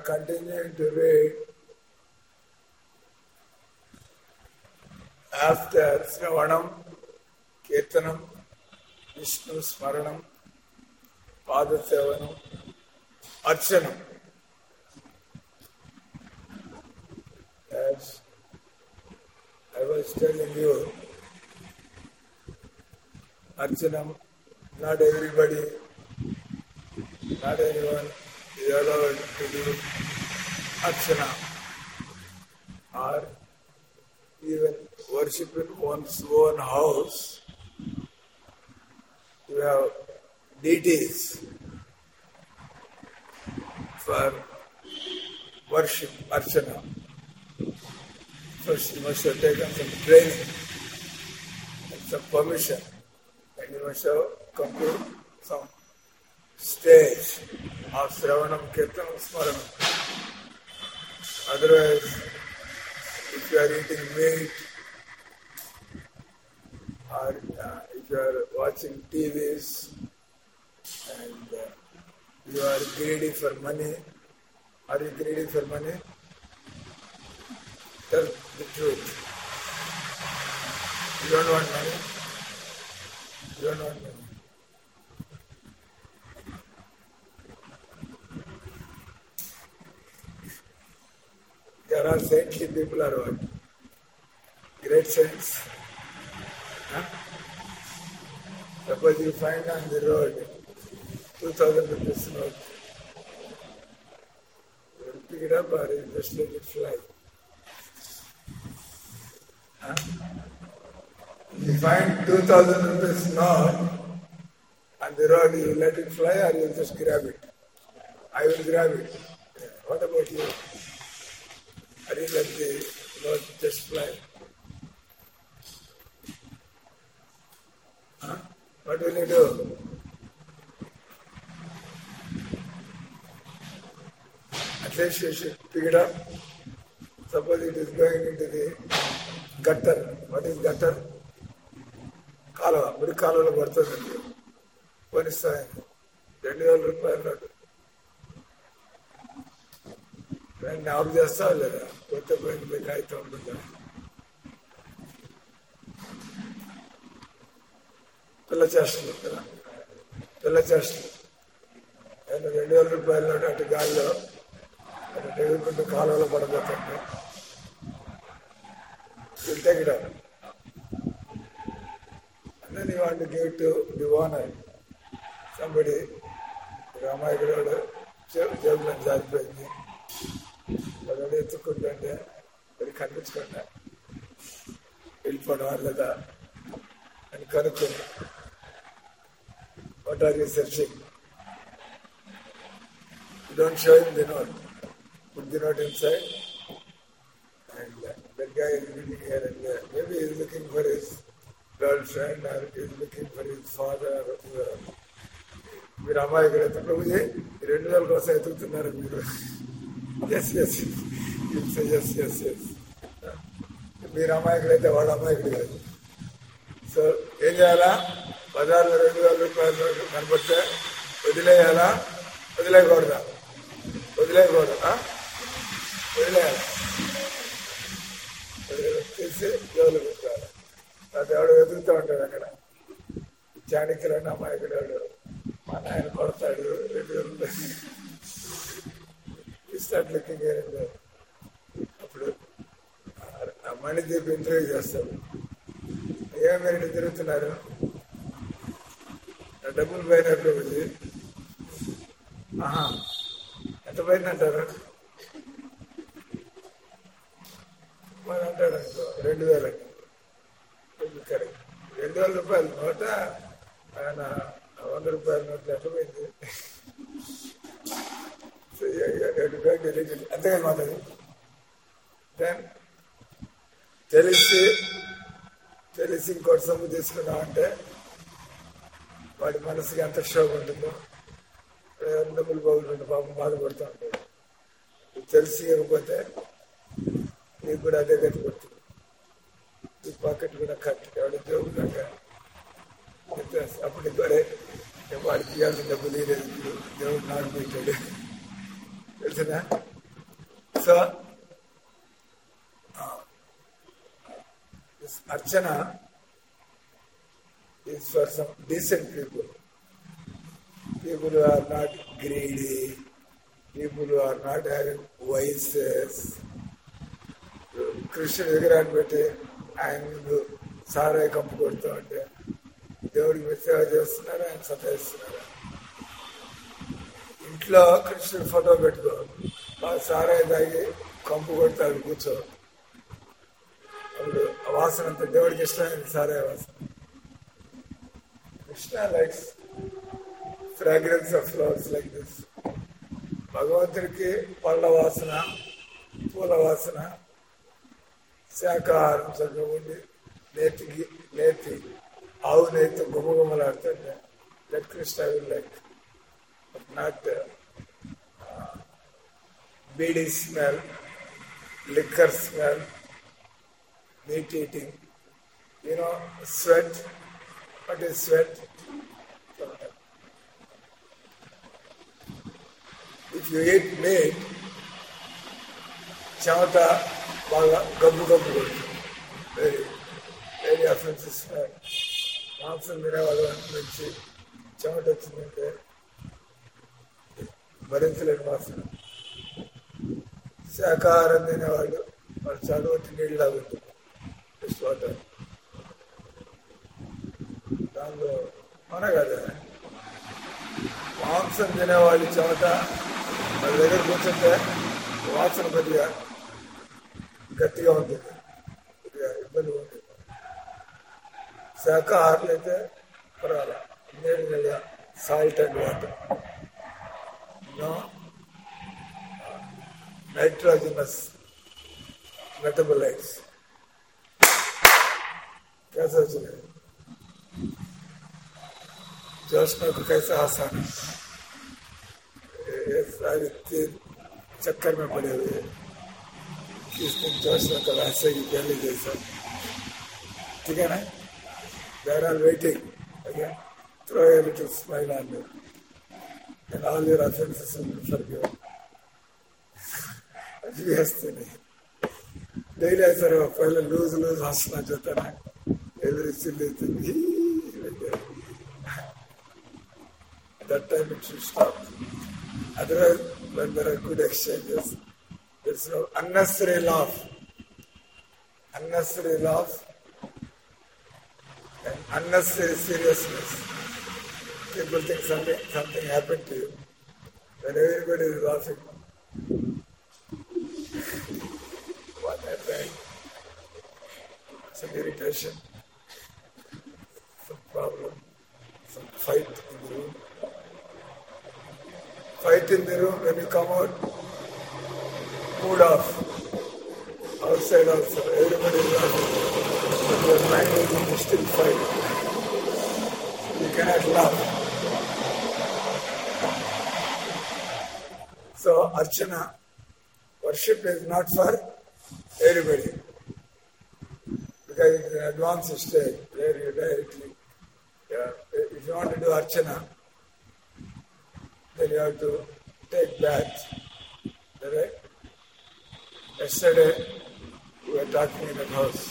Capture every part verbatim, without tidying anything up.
continuing to read after Sravanam, Kirtanam, Vishnu Smaranam, Padasevanam, Archanam. As I was telling you, Archanam, not everybody, not anyone is allowed to do Archana or even worship in one's own house. You have deities for worship, Archana. First you must have taken some training and some permission, and you must have come to some stage of Sravanam, Kirtanam, Smaranam. Otherwise, if you are eating meat or uh, if you are watching T Vs and uh, you are greedy for money, are you greedy for money? Tell the truth. You don't want money? You don't want money. There are saintly people are what? Great saints. Huh? Suppose you find on the road two thousand rupees note. You will pick it up or you just let it fly. Huh? You find two thousand rupees note on the road, you will let it fly or you will just grab it? I will grab it. Yeah. What about you? Or you let the note just fly? Huh? What will you do? At least you should pick it up. Suppose it is going into the gutter. What is gutter? కాలువ మురి కాలువలో పడుతుందండి పోనిస్తాయని రెండు వేల రూపాయలు note దాన్ని of చేస్తావా లేదా కొత్త పోయింది కాగితం ఉంటుందా పిల్ల చేస్తుంది కదా పిల్ల చేస్తుంది నేను రెండు వేల రూపాయల నోటు అటు గాలిలో అటు ఎగురుకుంటూ కాలువలో పడబోతుంటే will take it out. And then you want to give to the owner. Somebody, రామాయకుడు జేబులో జారిపోయింది వాడు ఎత్తుకుంటుంటే అది కనిపించకుండా వెళ్ళిపోవడం లేదా అని కనుక్కొని what are you searching? You don't show him the note. Put the note inside and uh, that guy is reading here and there. Maybe he is looking for his girlfriend or he is looking for his father or whoever. మీరు అమ్మాయికి ప్రభుజీ రెండు వేల కోసం ఎదుగుతున్నారు మీరు. Yes yes yes yes yes మీరు అమ్మాయికుడైతే వాడు అమ్మాయికుడు కాదు. సో ఏం చేయాలా? బజార్లో రెండు వేల రూపాయలు కనపడితే వదిలేయాలా వదిలేయకూడదా? వదిలేయకూడదా? వదిలేయాలి. తీసి జోలు పెట్టాలి. అది ఎవడో ఎదుగుతూ ఉంటాడు అక్కడ. చాణక్యులని అమ్మాయికుడు ఎవడు మా నాయన కొడతాడు రెండు వేలు స్టార్ట్ లుకింగ్. అప్పుడు మణిదీప్ ఇంటర్వ్యూ చేస్తాడు. ఏం మీరు తిరుగుతున్నారు? డబ్బులు పోయినప్పుడు వచ్చి ఆహా ఎంత పోయిందంటారు? మరి అంటాడు అనుకో రెండు వేలకి. కరెక్ట్. రెండు వేల రూపాయల నోట ఆయన వంద రూపాయల నోట్లు ఎట్లా పోయింది? అంతేగా మాట్లాడి దెన్ తెలిసి తెలిసి ఇంకోటి సొమ్ము తీసుకున్నాం అంటే వాడి మనసుకి ఎంత షోక్ ఉంటుందో. డబ్బులు బాగుంటుంది పాపం బాధపడుతూ ఉంటాడు. తెలిసి ఇవ్వకపోతే నీకు కూడా అదే గట్టి పడుతుంది. ఈ పాకెట్ కూడా కట్ ఎవడ దేవుడు అప్పుడు కూడా వాడికి ఇవ్వాల్సిన డబ్బులు లేదు. దేవుడు నాకు పెట్టాడు తెలిసినా So, uh, this Archana is for some decent people. People who are not greedy, people who are not having vices. Krishna విగ్రహాన్ని పెట్టి ఆయన ముందు సారాయి కంపు కొడుతూ ఉంటే దేవుడికి మీరు సేవ చేస్తున్నారు, ఆయన సతాయిస్తున్నారు. ఇంట్లో కృష్ణుడి ఫోటో పెట్టుకో, బాగా సారాయి తాగి కంపు కొడతాడు కూర్చో, అప్పుడు ఆ వాసన అంతా దేవుడికి ఇష్టమైన సారాయి వాసన. Krishna likes fragrance of flowers like this. భగవంతుడికి పళ్ళ వాసన, పూల వాసన, శాకాహారం చక్కగా ఉండి నేతికి నేతి ఆవు నేతి గుమగుమలాడుతుంటే that Krishna will like. Not beedi smell, liquor smell, meat eating, you know, sweat. What is sweat? If you eat meat, చెమట బాగా గబ్బు గబ్బు కొడుతుంది. Very very offensive smell. మాంసం తినేవాళ్ళు నుంచి చెమట వచ్చిందంటే భరించలేని వాసన. శాకాహారం తినేవాళ్ళు వాళ్ళు చదువుటి నీళ్ళు తాగుతుంది, జస్ట్ వాటర్. దానిలో మన కదా మాంసం తినేవాళ్ళు చెమట వాళ్ళ దగ్గర కూర్చుంటే వాసన కొద్దిగా గట్టిగా ఉంటుంది, కొద్దిగా ఇబ్బందిగా ఉంటుంది. శాకాహారులు అయితే పర్వాలా, నీళ్ళు నీళ్ళ salt and water, no nitrogenous metabolites. कैसा चले जोशना को कैसा आसान ये सारे तीन चक्कर में पड़े हुए किस दिन जोशना का वैसे ही पहले जैसा. ठीक है ना? They are all waiting. Again, throw a little smile on them and all your offenses will be forgiven. व्यस्त नहीं डेली ऐसा रहो. पहले लूज लूज हंसना चाहता ना, every silly thing. That time it should stop. Otherwise, when there are good exchanges, there's no unnecessary laugh. Unnecessary laugh and unnecessary seriousness. People think something something happened to you when everybody is laughing. What happened? Some irritation, some problem, some fight in the room. Fight in the room, when you come out, mood off. Outside also, everybody is laughing. But your mind is in still fight. You cannot laugh. So, Archana, worship is not for everybody. Because it's an advanced stage where you directly, yeah, if you want to do Archana, then you have to take bath. Right? Yesterday, we were talking in the house.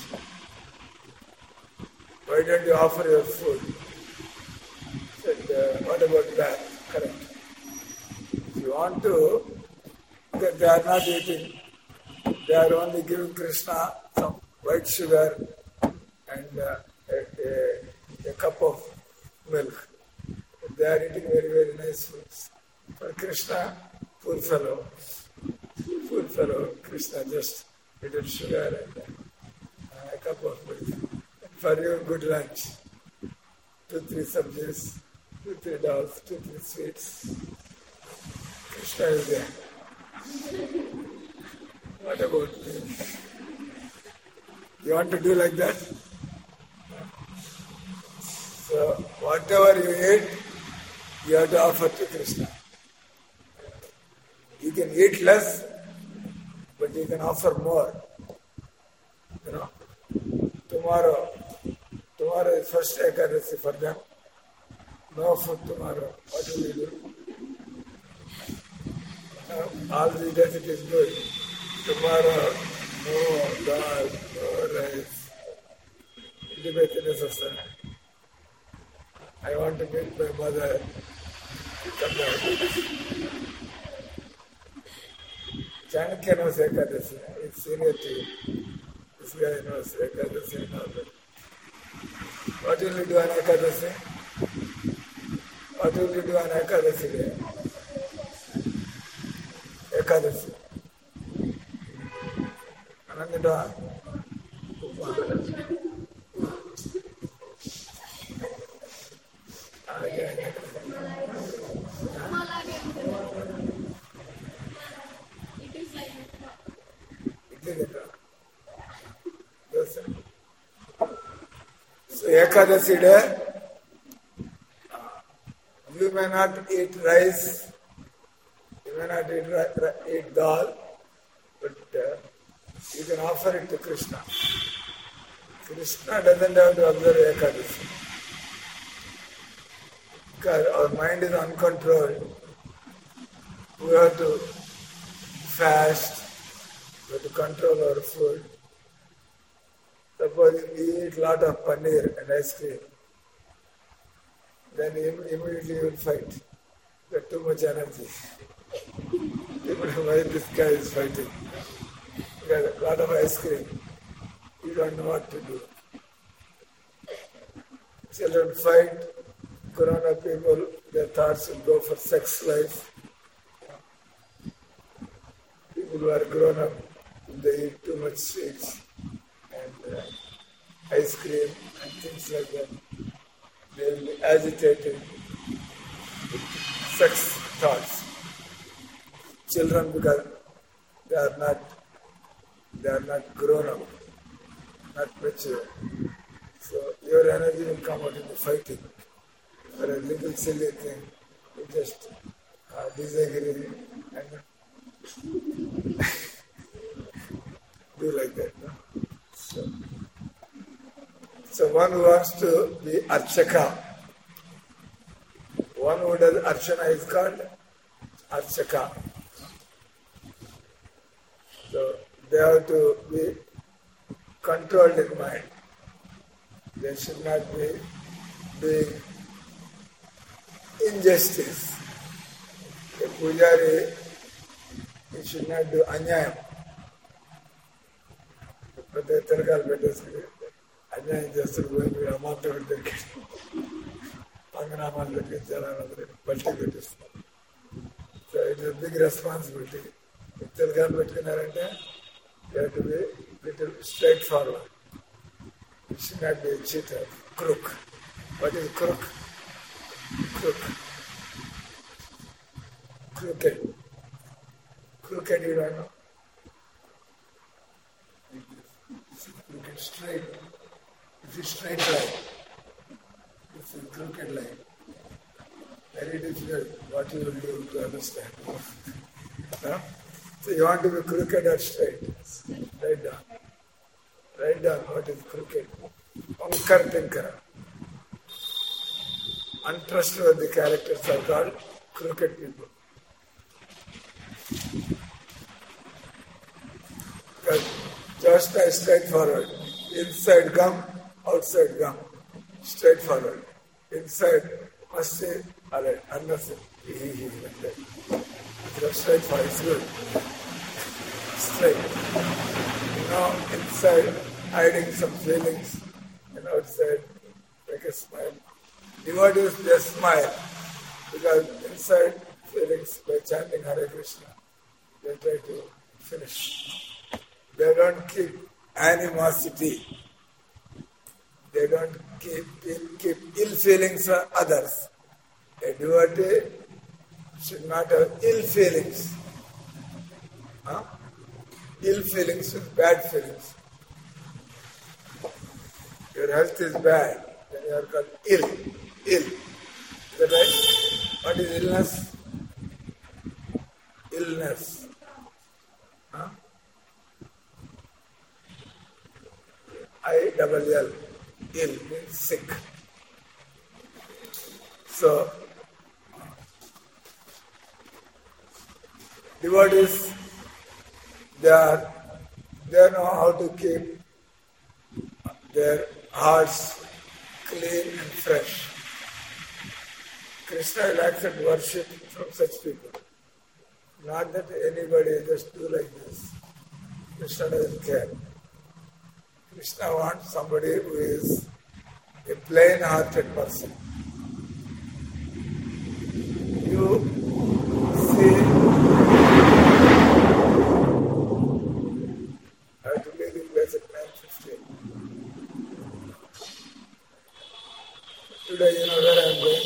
Why don't you offer your food? I said, uh, what about bath? Correct. If you want to, because they are not eating, they are only giving Krishna some white sugar and uh, a, a, a cup of milk. They are eating very, very nice foods. For Krishna, poor fellow, poor fellow, Krishna just little sugar and uh, a cup of milk. And for you, good lunch. Two, three subjects, two, three dolls, two, three sweets. Krishna is there. What about me? You want to do like that? So, whatever you eat, you have to offer to Krishna. You can eat less, but you can offer more. You know, tomorrow, tomorrow is first Ekadasi for them. No food tomorrow. What do we do? Uh, all the days it is good. tomorrow, no dal, no rice. It may be necessary. I want to meet my mother. Come down. Chanakya knows Ekadasi. It's senior to you. This guy knows Ekadasi and all that. What will you do on Ekadasi? What will you do on Ekadasi day? Ekadasi. Anandita. So Ekadasi day, you may not eat rice, you may not eat, eat dal, but uh, you can offer it to Krishna. Krishna doesn't have to observe Ekadasi. Because our mind is uncontrolled. We have to fast, we have to control our food. Suppose we eat a lot of paneer and ice cream, then immediately you will fight. You have too much energy. People know why this guy is fighting. Because a lot of ice cream, you don't know what to do. Children fight, grown-up people, their thoughts will go for sex life. People who are grown up, they eat too much sweets and uh, ice cream and things like that. They will be agitated with sex thoughts. Children, because they are not, they are not grown up, not mature. So your energy will come out in the fighting. For a little silly thing, you just uh, disagree and do like that. No? So, so one who wants to be Archaka, one who does Archana is called Archaka. So they have to be controlled in mind. They should not be doing injustice. A pujari, he should not do anyayam. But the Telgal betters anyayam just to go and be a month of the kid. Panganamal between Jalanadri, Palti. So it is a big responsibility. If Telgal between Aranda, you have to be a little straightforward. You should not be a cheater, crook. What is crook? Crook. Crooked. Crooked, you don't know. Crooked straight. If it's straight line, it's a crooked line. Very difficult what you will do to understand. No? So you want to be crooked or straight? Write down. Write down what is crooked. Ankar Tinkara. Untrustworthy characters are called crooked people. Because just as straightforward. Inside gum, outside gum. Straightforward. Inside must say, alright, unnecessary. Like that. Because straightforward is good. Straight. You know, inside hiding some feelings and outside like a smile. Devotees, they smile because inside feelings by chanting Hare Krishna, they try to finish. They don't keep animosity. They don't keep, keep ill feelings for others. A devotee should not have ill feelings. Huh? Ill feelings with bad feelings. Your health is bad, then you are called ill. Ill. Is that right? What is illness? Illness. Huh? I double L. Ill means sick. So, devotees, they are, they know how to keep their hearts clean and fresh. Krishna will accept worship from such people. Not that anybody just do like this. Krishna doesn't care. Krishna wants somebody who is a plain-hearted person. You see, I have to leave the place at nine fifteen. Today, you know where I am going?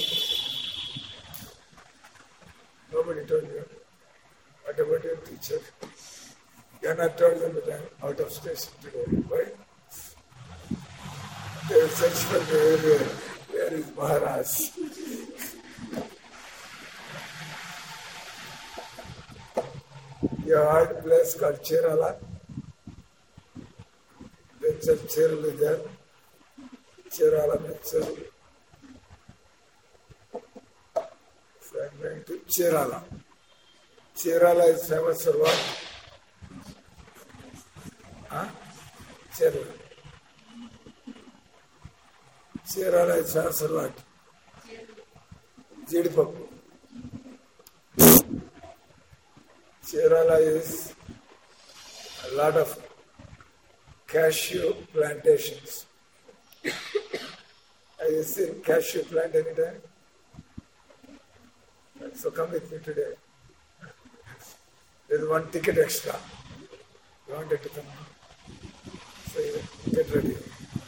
Nobody told you. What about your teacher? You are not told them that I am out of station today. Why? They will search for me everywhere. Where is Maharaj? You have heard a place called Chirala? There's a Chirala there. Chirala Mitchell. So I'm going to Chirala. Chirala is famous for what? Huh? Chirala. Chirala is famous for what? Jeedipapu. Chirala is a lot of cashew plantations. Have you seen cashew plant anytime? So come with me today. There's one ticket extra. You wanted to come? So you get ready.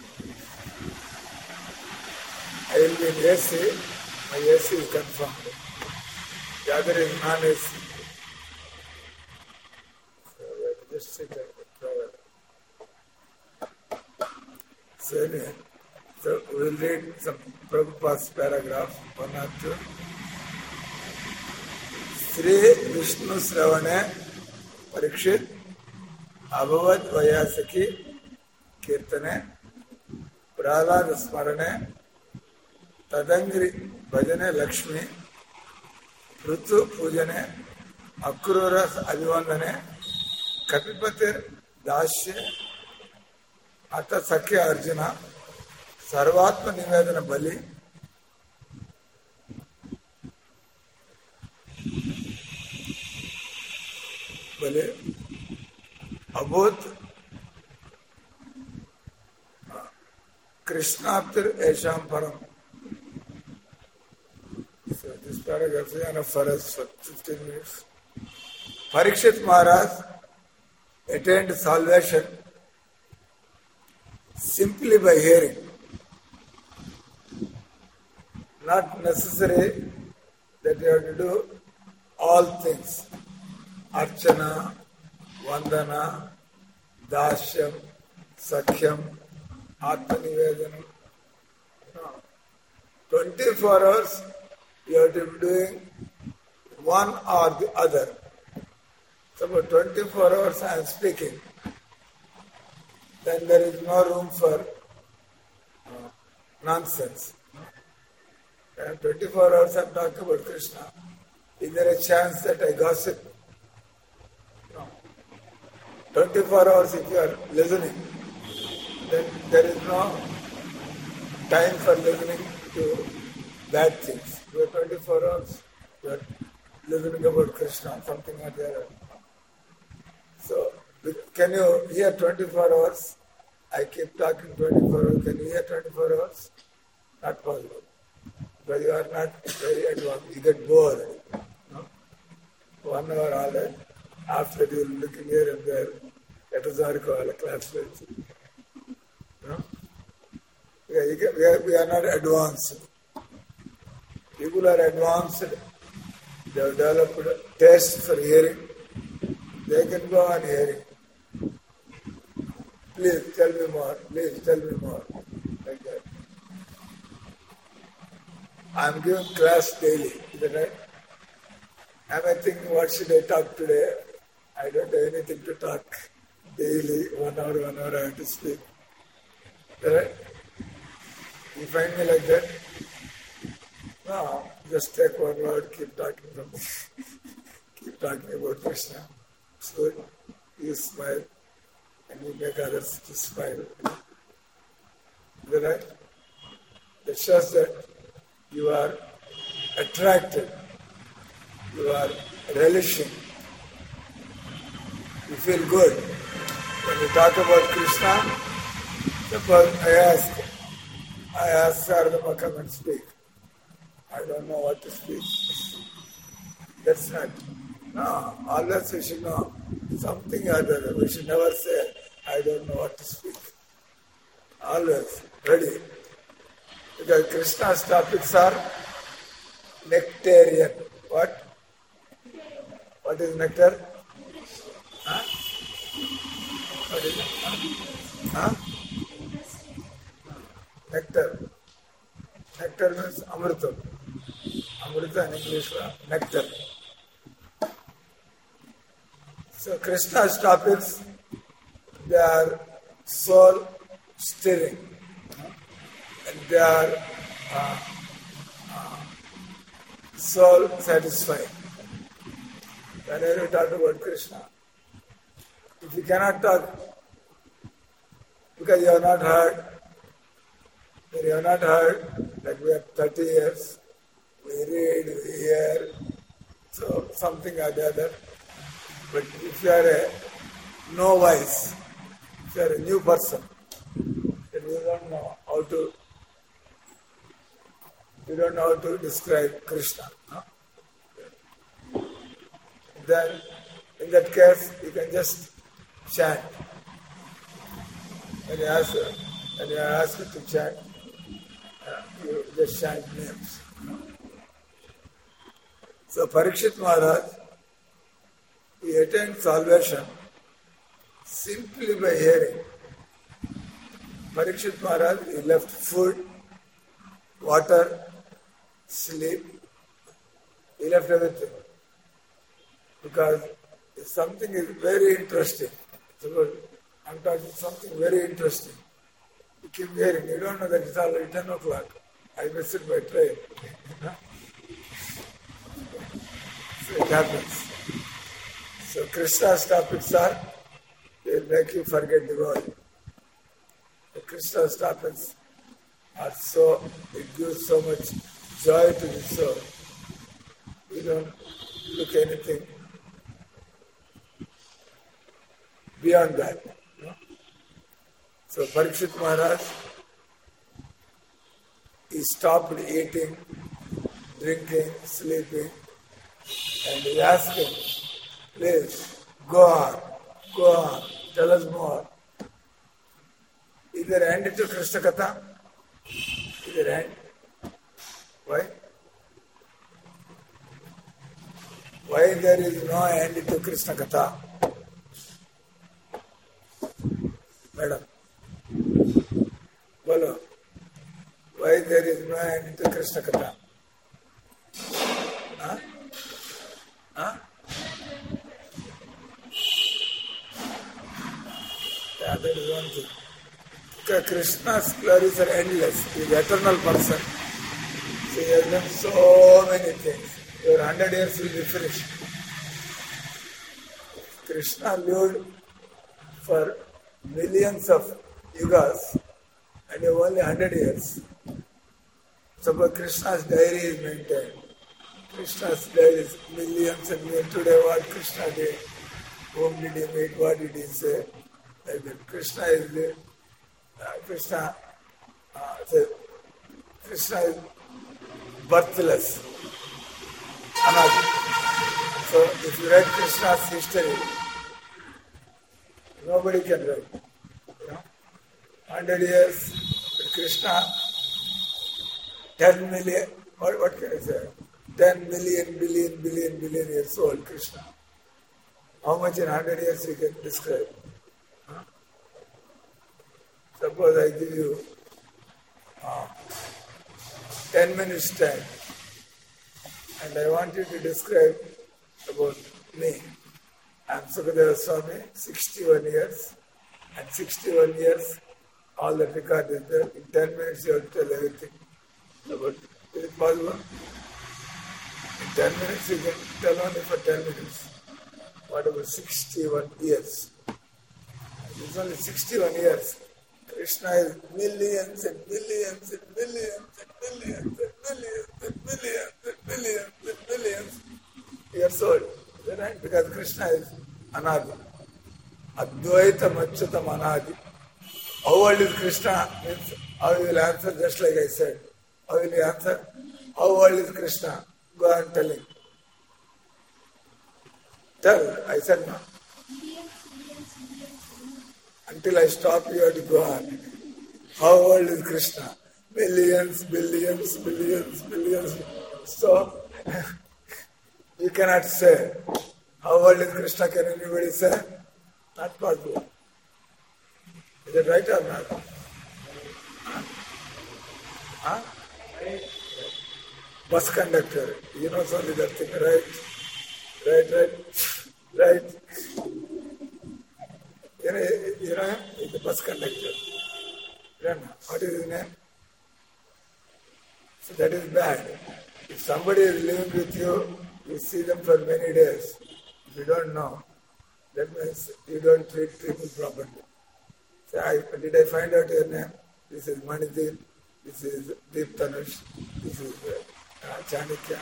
I will be in A C. My A C is confirmed. The other is non-A C. So we have to just sit there and travel. So anyway, so we will read some Prabhupada's paragraph, one or two. Sri Vishnu Sravane Parikshit Abhavad Vayasaki Kirtane Prahlada Smarane Tadangri Bhajane Lakshmi Prutu Pujane Akruras Adivandane Kapipatir Dasya Ata Sakya Arjuna Sarvatma Nivedana Bali Bali Abhut Krishnaptir Esham Param. So this paragraph is enough for us for fifteen minutes. Parikshit Maharaj attained salvation simply by hearing. Not necessary that you have to do all things. Archana, Vandana, Dashyam, Sakhyam, Atmanivedanam. No. twenty-four hours you have to be doing one or the other. So for twenty-four hours I am speaking. Then there is no room for uh, nonsense. And twenty-four hours I am talking about Krishna. Is there a chance that I gossip? No. twenty-four hours if you are listening, then there is no time for listening to bad things. You are twenty-four hours, you are listening about Krishna, something or the other. So, can you hear twenty-four hours? I keep talking twenty-four hours. Can you hear twenty-four hours? Not possible. But you are not very advanced. You get bored. No? One hour all that. After that you are looking here and there. That is our call, classmates. No? Yeah, you get, we, are, we are not advanced. People are advanced. They have developed taste for hearing. They can go on hearing. Please tell me more. Please tell me more. Like that. I am giving class daily. Is that right? Am I thinking, what should I talk today? I don't have anything to talk. Daily, one hour, one hour I have to speak. Is that right? You find me like that? No, just take one word, keep talking from me. Keep talking about Krishna. It's good. you smile and you make others to smile. Is that right? That shows that you are attracted, you are relishing, you feel good. When you talk about Krishna, suppose I ask, I ask Saradama, come and speak. I don't know what to speak. That's not, no, always we should know something or other. We should never say, I don't know what to speak. Always ready. Because Krishna's topics are nectarian. What? What is nectar? Huh? What is it? Huh? Nectar. Nectar means amrita. Amrita in English, nectar. So Krishna's topics, they are soul stirring. And they are uh, uh, soul satisfying. Whenever you talk about Krishna, if you cannot talk because you have not heard, when you have not heard, like we have thirty years, we read, we hear, so something or the other. But if you are a novice, if you are a new person, then you don't know how to, you don't know how to describe Krishna. No? Then, in that case, you can just chant. When you ask, when you are asked to chant, uh, you just chant names. So Parikshit Maharaj, he attained salvation simply by hearing. Parikshit Maharaj, he left food, water, sleep, he left everything. Because something is very interesting. So I'm talking something very interesting. You keep hearing, you don't know that it's already ten o'clock. I missed my train. So it happens. So Krishna's topics are, they will make you forget the world. The Krishna's topics are so, it gives so much joy to the soul. You don't look anything beyond that. No? So Parikshit Maharaj, he stopped eating, drinking, sleeping, and he asked him, please, go on, go on, tell us more. Either end to Krishna Katha, either end. Why? Why there is no end to Krishna Katha? Madam, Bolo, why there is no end to Krishna Katha? Huh? Huh? Yeah, that is one thing. Because Krishna's glories are endless. He is an eternal person. So he has done so many things. Your hundred years will be finished. Krishna lived for millions of yugas and you have only hundred years. Suppose Krishna's diary is maintained. Krishna's diary is millions and millions. Today what Krishna did, whom did he meet, what did he say? Like that. Krishna is the, uh, Krishna, uh, says, Krishna is birthless. Another. So if you read Krishna's history, nobody can write. You know, hundred years, but Krishna, ten million. What, what can I say? Ten million, billion, billion, billion years old. Krishna. How much in hundred years you can describe? Huh? Suppose I give you uh, ten minutes time, and I want you to describe about me. I am Sukadeva Swami, sixty-one years, and sixty-one years, all the record is there. In ten minutes you have to tell everything about it. Is it possible? In ten minutes you can tell only for ten minutes. What about sixty-one years? It's only sixty-one years. Krishna is millions and millions and millions and millions and millions and millions and millions and millions years old. Right? Because Krishna is Anadi. Advaita Machyutam Anadi. How old is Krishna? Means how you will answer just like I said. How will you answer? How old is Krishna? Go on telling. Tell. I said no. Until I stop, you have to go on. How old is Krishna? Millions, billions, billions, billions. So, you cannot say. How old is Krishna? Can anybody say? Not possible. Is it right or not? Huh? Huh? Bus conductor. You know only that thing, right? Right, right, right. You know, you know him? He's the bus conductor. You don't know. What is his name? So that is bad. If somebody is living with you, you see them for many days. If you don't know, that means you don't treat people properly. So I, did I find out your name? This is Manideep, this is Deep Tanush, this is uh, Chanakya.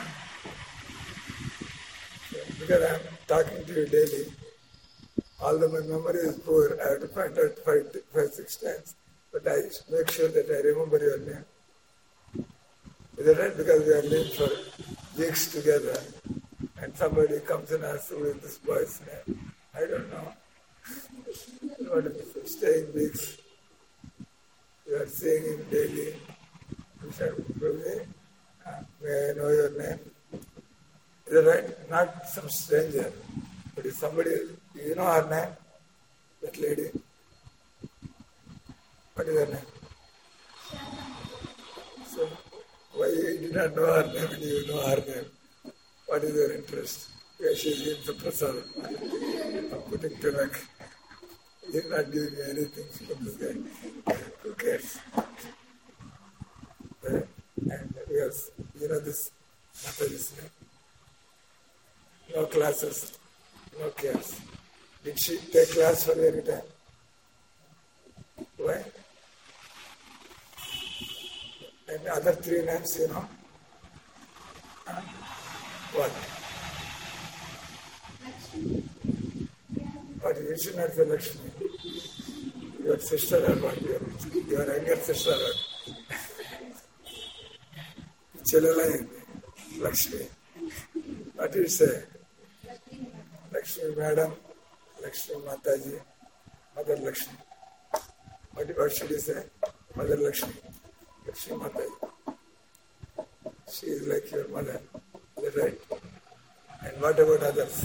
So because I am talking to you daily, although my memory is poor, I have to find out five, five, six times. But I make sure that I remember your name. Is that right? Because we are living for weeks together. And somebody comes and asks who is this boy's name. I don't know. What is it? Staying weeks. You are seeing him daily. You said, uh, may I know your name? Is that right? Not some stranger. But if somebody, you know her name? That lady? What is her name? So, why you did not know her name and you know her name? What is your interest? Because she is giving the prasad. I'm putting to like, he is not giving me anything from this guy. Who cares? Right? And because, you know this, Mataji's name. No classes, no cares. Did she take class for any time? Why? And other three names, you know? Huh? What? What you should not say Lakshmi. Your sister or what? Your, your younger sister or Chelala Lakshmi. What do you say? Lakshmi Madam, Lakshmi Mataji, Mother Lakshmi. What, what should you say? Mother Lakshmi, Lakshmi Mataji. She is like your mother. Is that right? And what about others?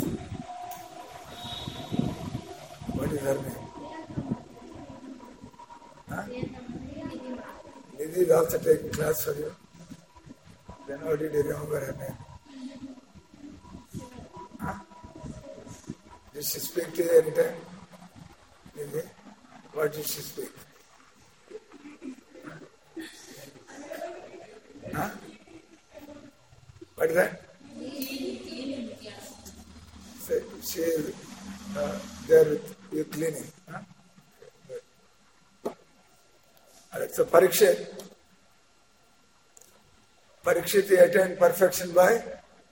What is her name? Huh? Nidhi is also taking class for you. Then how did you remember her name? Huh? Did she speak to you anytime? Nidhi? What did she speak? Huh? What is that? So she is uh, there with you cleaning. Huh? Alright, so Parikshit. Parikshit attained perfection by?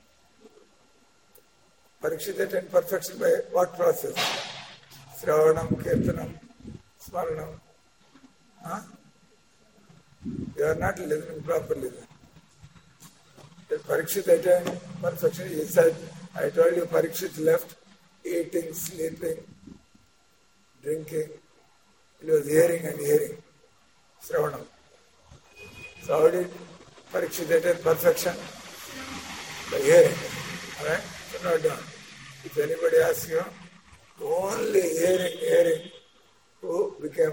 Parikshit attained perfection by what process? Sravanam, Kirtanam, Smaranam. Huh? You are not listening properly then. If Parikshit attained perfection, he said, I told you Parikshit left eating, sleeping, drinking. He was hearing and hearing. Sravanam. So how did Parikshit attain perfection? By hearing. Alright? So no doubt. If anybody asks you, only hearing, hearing, who became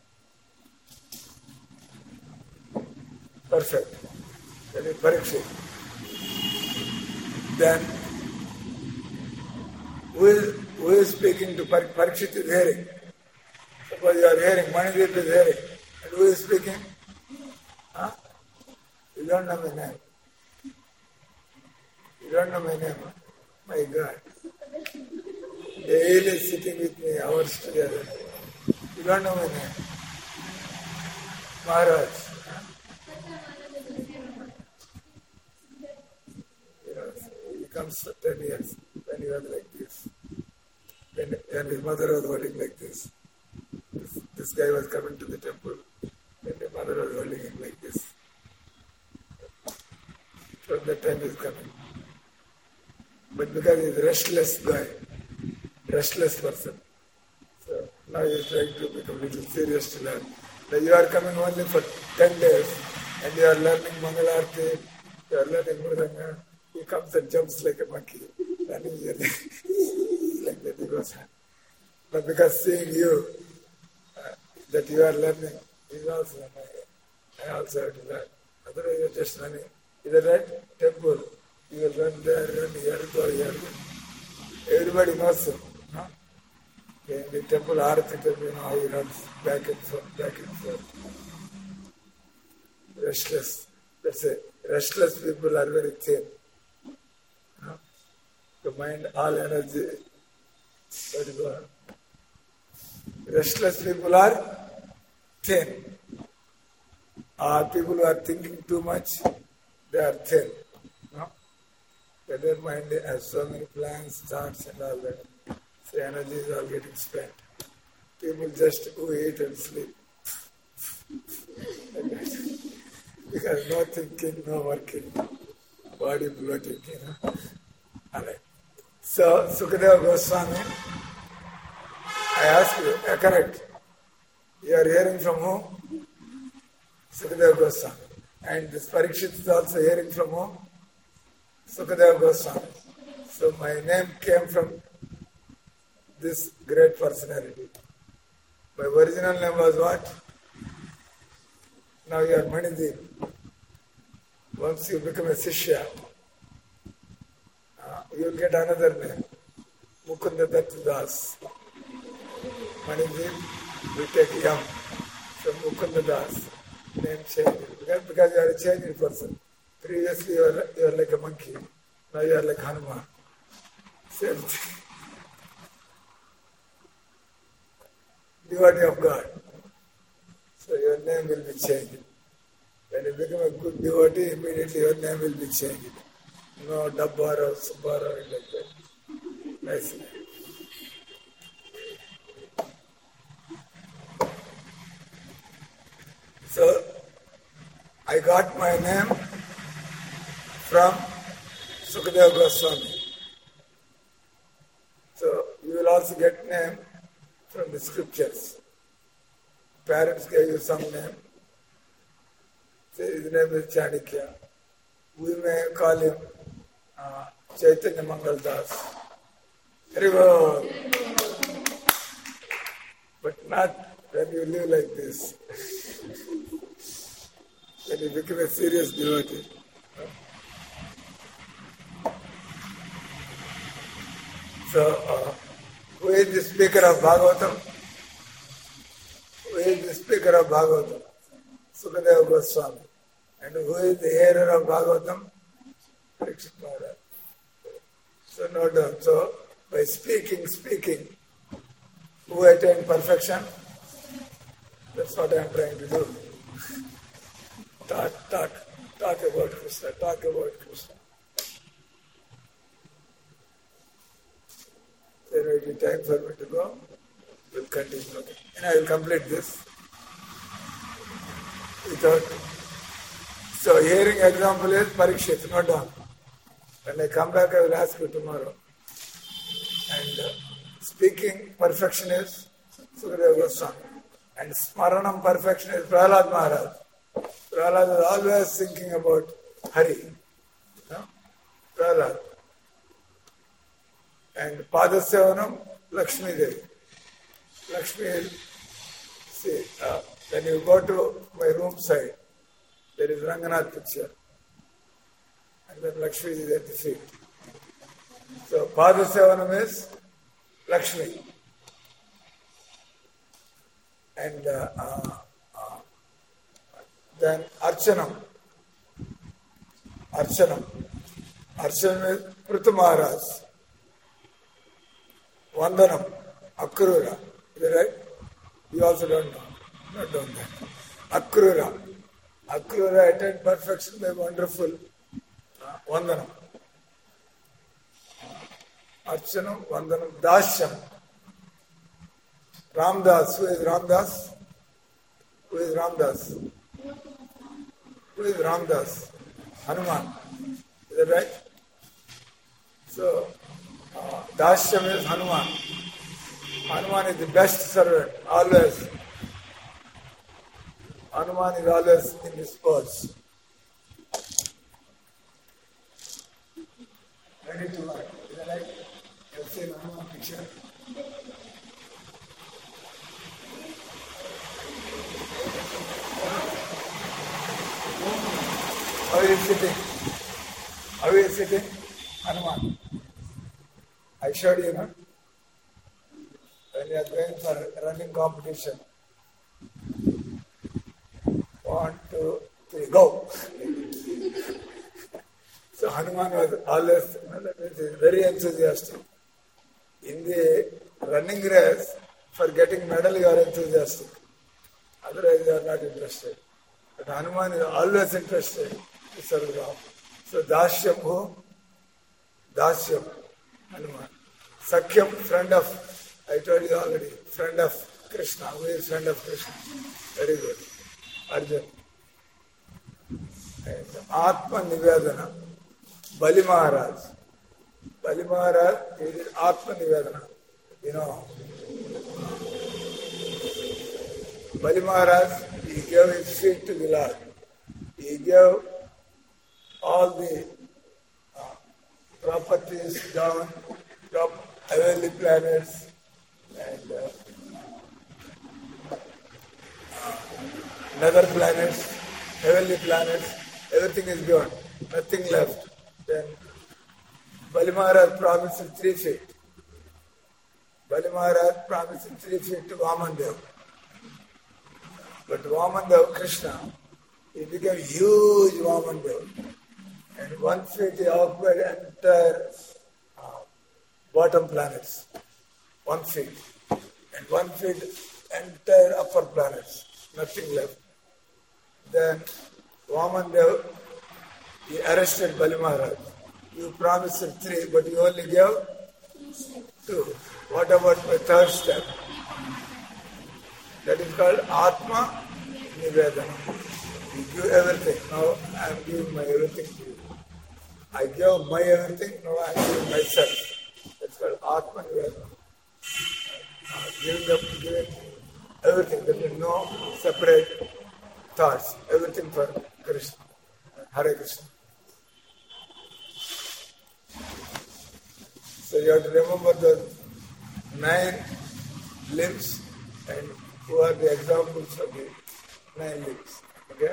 perfect? That is Parikshit. Then, who is, who is speaking to Parikshit? Parikshit is hearing. Suppose you are hearing, Manideep is hearing. And who is speaking? Huh? You don't know my name. You don't know my name. Huh? My God. Daily sitting with me hours together. You don't know my name. Maharaj. You know, he comes for ten years when he was like this. When, when his mother was holding like this. this. This guy was coming to the temple. When the mother was holding him like this. From that time he's coming. But because he's a restless guy, restless person. So now he's trying to become a little serious to learn. Now you are coming only for ten days and you are learning Mangalarti, you are learning Mridanga. He comes and jumps like a monkey. Running like that he goes. But because seeing you, uh, that you are learning, he's also learning. I also have to learn. Otherwise you are just running. Is that right? Temple. You will run there, run here, go here. Everybody knows him. No? In the temple, Arati temple, you know how he runs back and forth, back and forth. Restless. That's it. Restless people are very thin. No? To mind all energy. Let go on. Restless people are thin. Or people who are thinking too much, they are thin. No? Their mind has so many plans, thoughts and all that. So energy is all getting spent. People just who eat and sleep. Because no thinking, no working. Body bloating, you know. Alright. So, Sukadeva Goswami, I ask you, uh, correct. You are hearing from whom? Sukadeva Goswami. And this Parikshit is also hearing from whom? Sukadeva Goswami. So my name came from this great personality. My original name was what? Now you are Manideep. Once you become a Sishya, uh, you will get another name. Mukunda Datta Das. Manideep, we take Yam. So Mukunda Das. Name change. Because, because you are a changing person. Previously you were, you were like a monkey. Now you are like Hanuman. Same thing. Devotee of God. So your name will be changed. When you become a good devotee, immediately your name will be changed. No Dabbara, Subbara, like that. Nice name. So, I got my name from Sukadeva Goswami. So, you will also get name from the scriptures. Parents gave you some name. Say his name is Chanakya. We may call him uh, Chaitanya Mangal Das. Very well. But not when you live like this. When you become a serious devotee. So, uh, who is the speaker of Bhagavatam? Who is the speaker of Bhagavatam? Sukadeva Goswami. And who is the hearer of Bhagavatam? Parikshit Maharaj. So, no doubt. So, by speaking, speaking, who attained perfection? That's what I am trying to do. Talk, talk, talk about Krishna, talk about Krishna. There will be time for me to go. We'll continue. Okay. And I will complete this. Without. So, hearing example is Parikshit, not done. When I come back, I will ask you tomorrow. And uh, speaking perfection is Sukadeva Goswami. And Smaranam perfection is Prahlad Maharaj. Prahlad is always thinking about Hari. No? Prahlad. And Padasyavanam, Lakshmi Devi. Lakshmi will see, uh, when you go to my room side, there is Ranganath picture. And then Lakshmi is at the feet. So Padasyavanam is Lakshmi. And uh, uh, uh, then Archanam. Archanam. Archanam is Prithu Maharaj. Vandanam, Akrura. Is that right? You also don't know. Not done that. Akrura. Akrura attained perfection by wonderful uh, Vandanam. Archanam, Vandanam, Dashyam. Ramdas. Who is Ramdas? Who is Ramdas? Who is Ramdas? Hanuman. Is that right? So, uh, Dashyam is Hanuman. Hanuman is the best servant, always. Hanuman is always in his purse. Ready to learn. Is that right? You have seen Hanuman picture. How is he sitting? How is he sitting? Hanuman. I showed you, no? When you are going for running competition. One, two, three, go! So Hanuman was always very enthusiastic. In the running race, for getting medal you are enthusiastic. Otherwise you are not interested. But Hanuman is always interested to serve Ram. So Dashyam who? Dashyam, Hanuman. Sakhyam, friend of, I told you already, friend of Krishna. Who is friend of Krishna? Very good. Arjun. And Atma Nivedana. Bali Maharaj. Bali Maharaj, he did Atma Nivedana. You know, Bali Maharaj, he gave his feet to the Lord. He gave all the uh, properties down, top heavenly planets, and uh, uh, nether planets, heavenly planets, everything is gone, nothing left. Then Bali Maharaj promised him three feet. Bali Maharaj promised him three feet to Vamandev. But Vamandev, Krishna, he became huge Vamandev. And one feet he occupied entire uh, bottom planets. One feet. And one feet entire upper planets. Nothing left. Then Vamandev, he arrested Bali Maharaj. You promised him three, but you only gave two. What about my third step? That is called Atma Nivedana. You give everything. Now I am giving my everything to you. I gave my everything, now I am giving myself. That's called Atma Nivedana. Uh, giving up, giving everything. There is no separate thoughts. Everything for Krishna. Hare Krishna. So you have to remember the nine limbs and who are the examples of the nine limbs. Okay?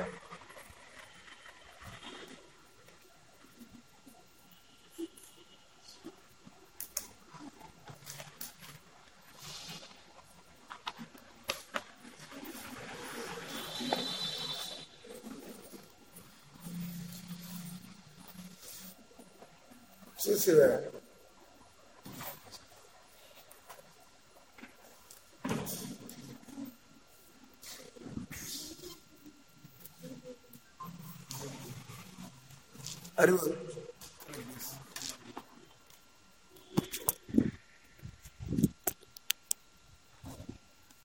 చూసివా அறிவு